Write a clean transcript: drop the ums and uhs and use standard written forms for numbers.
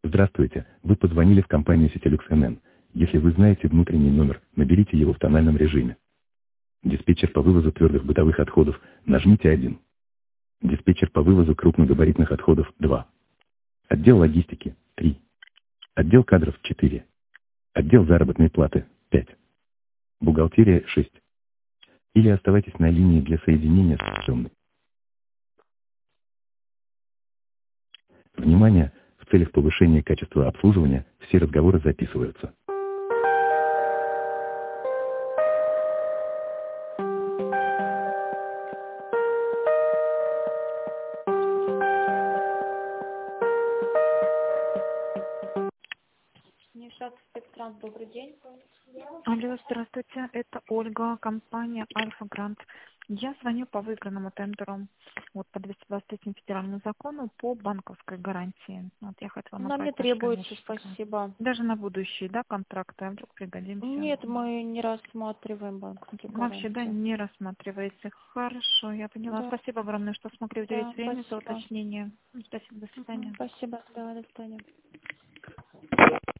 Здравствуйте, вы позвонили в компанию Citilux NN. Если вы знаете внутренний номер, наберите его в тональном режиме. Диспетчер по вывозу твердых бытовых отходов, нажмите 1. Диспетчер по вывозу крупногабаритных отходов, 2. Отдел логистики, 3. Отдел кадров, 4. Отдел заработной платы, 5. Бухгалтерия, 6. Или оставайтесь на линии для соединения с приемной. Внимание! В целях повышения качества обслуживания все разговоры записываются. Нишат Спектранс, добрый день. Алло, здравствуйте, это Ольга, компания Альфа Грант. Я звоню по выигранному тендеру вот, по 223 федеральному закону по банковской гарантии. Вот я хотела Нам не направить требуется, спасибо. даже на будущие, да, контракты, а вдруг пригодимся? Нет, мы не рассматриваем банковские гарантии. Вообще, да, не рассматриваете. Хорошо, я поняла. Да. Спасибо огромное, что смогли уделить Да, время за спасибо. уточнение. Спасибо, до свидания. Спасибо, да, до свидания.